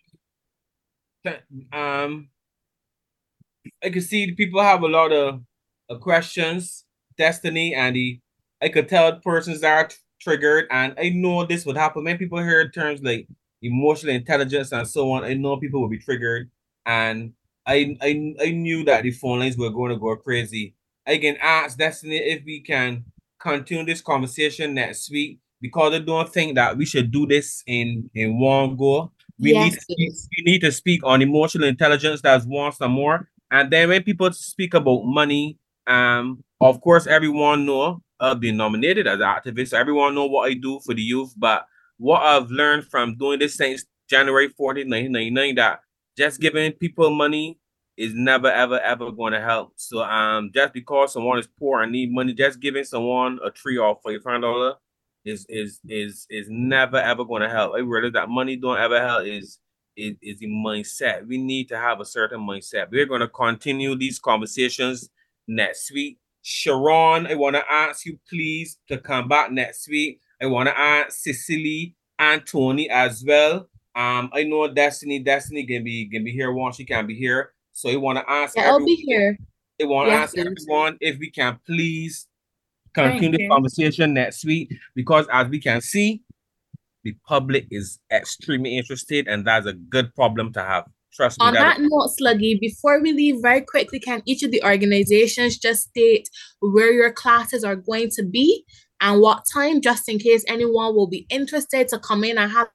I can see people have a lot of questions, Destiny, and I could tell persons are triggered, and I know this would happen. Many people hear terms like emotional intelligence and so on. I know people will be triggered, and I knew that the phone lines were going to go crazy. I can ask Destiny if we can continue this conversation next week, because I don't think that we should do this in one go. We need to speak on emotional intelligence. That's one some more. And then when people speak about money, of course, everyone know I've been nominated as an activist. So everyone know what I do for the youth. But what I've learned from doing this since January 14th, 1999, that just giving people money is never, ever, ever going to help. So just because someone is poor and need money, just giving someone a $3 or $500 is never, ever going to help. I realize that money don't ever help is the mindset. We need to have a certain mindset. We're going to continue these conversations next week. Sharon, I want to ask you please to come back next week. I want to ask Cicely and Tony as well. I know Destiny can be here once she can be here. So I want to ask I'll be here. I want to ask everyone if we can please continue the conversation next week, because as we can see, the public is extremely interested, and that's a good problem to have. Trust me. On that note, Sluggy, before we leave, very quickly, can each of the organizations just state where your classes are going to be and what time, just in case anyone will be interested to come in and have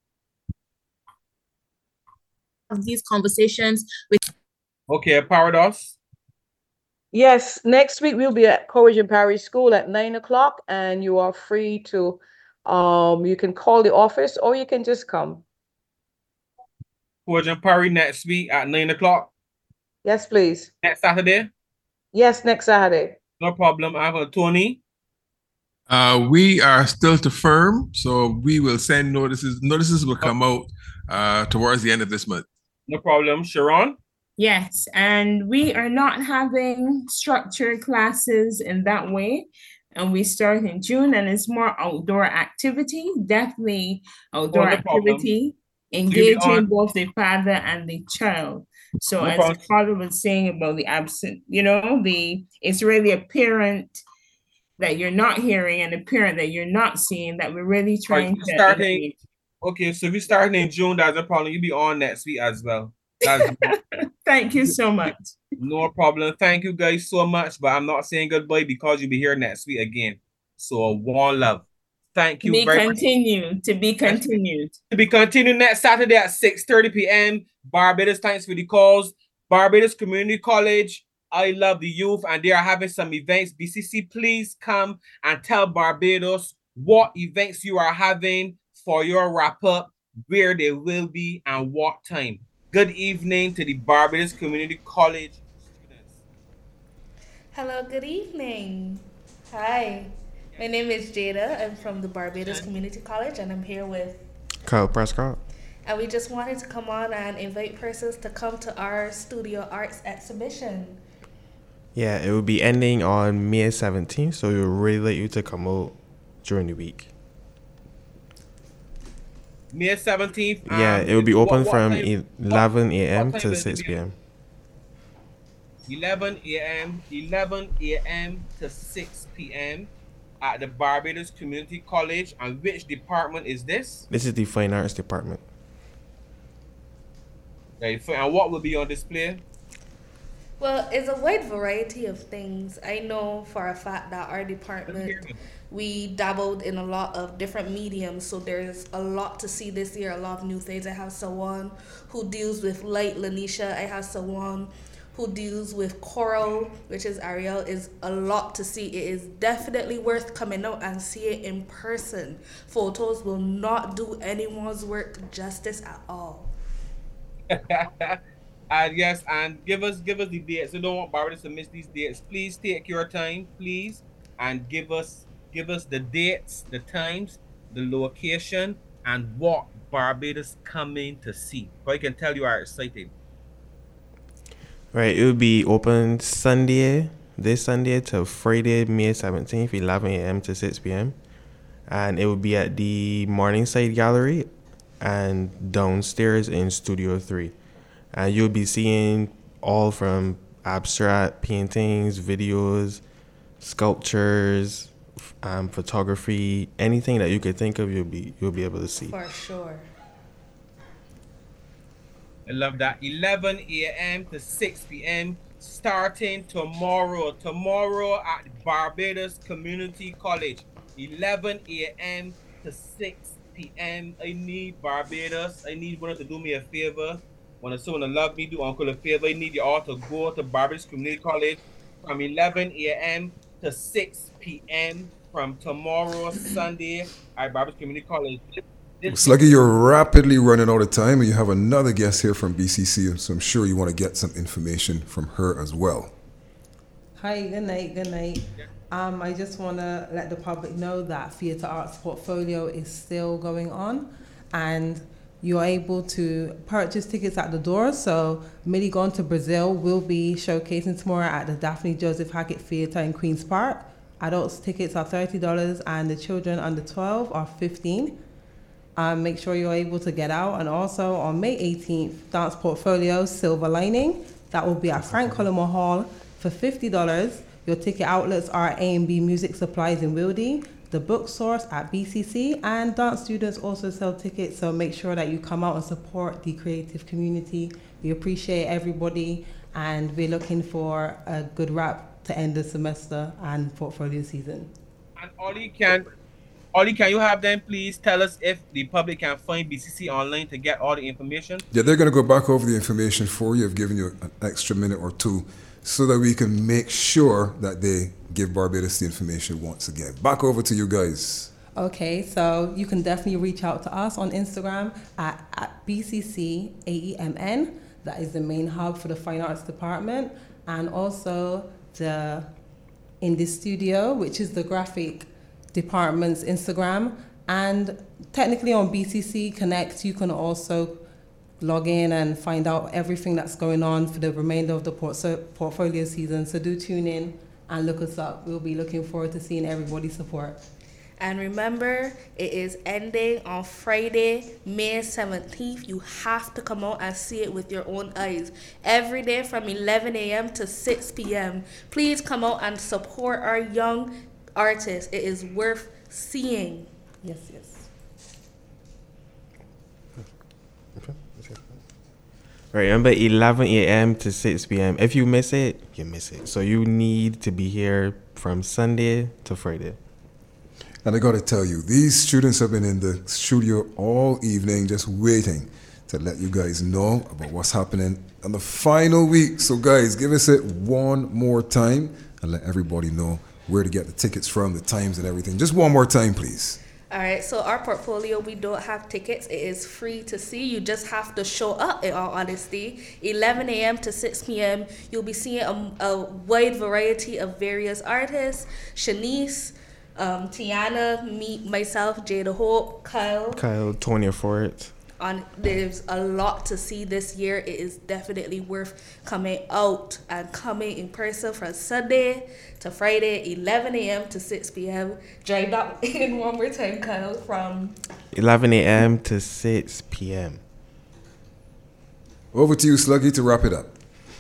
these conversations with. Okay, Parados. Yes, next week we'll be at Courage and Parish School at 9 o'clock, and you are free to, you can call the office or you can just come. Courage and Parish next week at 9 o'clock. Yes, please. Next Saturday? Yes, next Saturday. No problem. I have Tony. We are still to firm, so we will send notices. Notices will come out towards the end of this month. No problem. Sharon? Yes, and we are not having structured classes in that way. And we start in June, and it's more outdoor activity, definitely outdoor activity, engaging both the father and the child. So as Carla was saying about the absent, it's really a parent that you're not hearing and a parent that you're not seeing that we're really trying to starting. Okay, so if you're starting in June, that's no problem. You'll be on next week as well. Thank you so much. No problem. Thank you guys so much. But I'm not saying goodbye because you'll be here next week again. So one love. Thank you very much. To be continued. To be continued next Saturday at 6:30 p.m. Barbados, thanks for the calls. Barbados Community College, I love the youth, and they are having some events. BCC, please come and tell Barbados what events you are having for your wrap-up, where they will be, and what time. Good evening to the Barbados Community College students. Hello, good evening. Hi, my name is Jada. I'm from the Barbados Community College, and I'm here with Kyle Prescott. And we just wanted to come on and invite persons to come to our studio arts exhibition. Yeah, it will be ending on May 17th, so we would really like you to come out during the week. May 17th? Yeah, it will be open from 11 a.m. to 6 p.m. 11 a.m. to 6 p.m. at the Barbados Community College. And which department is this? This is the Fine Arts Department. Okay, and what will be on display? Well, it's a wide variety of things. I know for a fact that our department, we dabbled in a lot of different mediums, so there's a lot to see this year, a lot of new things. I have someone who deals with light, Lanisha. I have someone who deals with choral, which is Ariel. Is a lot to see. It is definitely worth coming out and see it in person. Photos will not do anyone's work justice at all. And yes, and give us the dates. We don't want Barbados to miss these dates. Please take your time, please, and give us the dates, the times, the location, and what Barbados coming to see. So I can tell you are excited. Right, it will be open this Sunday to Friday, May 17th, 11 a.m. to 6 p.m. And it will be at the Morningside Gallery and downstairs in Studio 3. And you'll be seeing all from abstract paintings, videos, sculptures, photography, anything that you could think of, you'll be able to see. For sure. I love that. 11 a.m. to 6 p.m. starting tomorrow. Tomorrow at Barbados Community College. 11 a.m. to 6 p.m. I need Barbados. I need one to do me a favor. When someone love me, do Uncle a favor. I need you all to go to Barbados Community College from 11 a.m. to 6 p.m. from tomorrow, Sunday, at Barbados Community College. Sluggy, you're rapidly running out of time, and you have another guest here from BCC, so I'm sure you want to get some information from her as well. Hi, good night. I just want to let the public know that Theatre Arts Portfolio is still going on, and you're able to purchase tickets at the door. So Millie Gone to Brazil will be showcasing tomorrow at the Daphne Joseph Hackett Theatre in Queen's Park. Adults tickets are $30 and the children under 12 are $15. Make sure you're able to get out. And also on May 18th, Dance Portfolio Silver Lining. That will be at Frank Collymore Hall for $50. Your ticket outlets are A&B Music Supplies in Wildy, the bookstores at BCC, and dance students also sell tickets, so make sure that you come out and support the creative community. We appreciate everybody, and we're looking for a good wrap to end the semester and portfolio season. And Ollie, can you have them please tell us if the public can find BCC online to get all the information? Yeah, they're going to go back over the information for you. I've given you an extra minute or two so that we can make sure that they give Barbados the information once again. Back over to you guys. Okay, so you can definitely reach out to us on Instagram at BCC AEMN. That is the main hub for the Fine Arts Department. And also in the studio, which is the graphic department's Instagram. And technically on BCC Connect, you can also log in and find out everything that's going on for the remainder of the portfolio season. So do tune in and look us up. We'll be looking forward to seeing everybody's support. And remember, it is ending on Friday, May 17th. You have to come out and see it with your own eyes. Every day from 11 a.m. to 6 p.m. Please come out and support our young artists. It is worth seeing. Yes. Right, remember 11 a.m. to 6 p.m. If you miss it, you miss it. So you need to be here from Sunday to Friday. And I got to tell you, these students have been in the studio all evening just waiting to let you guys know about what's happening on the final week. So guys, give us it one more time and let everybody know where to get the tickets from, the times and everything. Just one more time, please. All right, so our portfolio, we don't have tickets. It is free to see. You just have to show up, in all honesty. 11 a.m. to 6 p.m. You'll be seeing a wide variety of various artists. Shanice, Tiana, me, myself, Jada Hope, Kyle, Tonya Fort. There's a lot to see this year. It is definitely worth coming out and coming in person from Sunday to Friday, 11 a.m. to 6 p.m. Drive that in one more time, Kyle, from 11 a.m. to 6 p.m. Over to you, Sluggy, to wrap it up.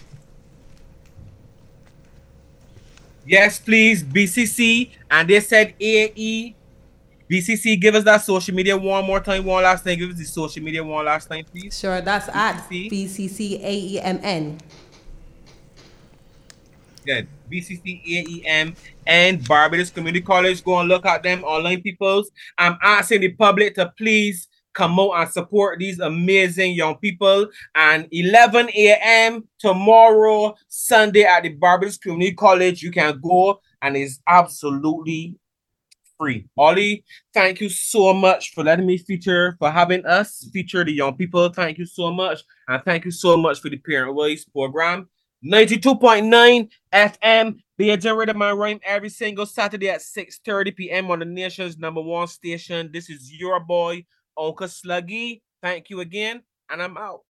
Yes, please, BCC. And they said AE. BCC, give us that social media one more time, one last time. Give us the social media one last time, please. Sure, that's at BCC AEMN. Good. BCC AEM and Barbados Community College. Go and look at them online, peoples. I'm asking the public to please come out and support these amazing young people. And 11 a.m. tomorrow, Sunday, at the Barbados Community College, you can go, and it's absolutely free. Ollie, thank you so much for letting me having us feature the young people. Thank you so much. And thank you so much for the Parent Voice program. 92.9 FM, Bajan Rhythm and Rhyme, every single Saturday at 6:30 p.m. on the nation's #1 station. This is your boy, Uncle Sluggy. Thank you again, and I'm out.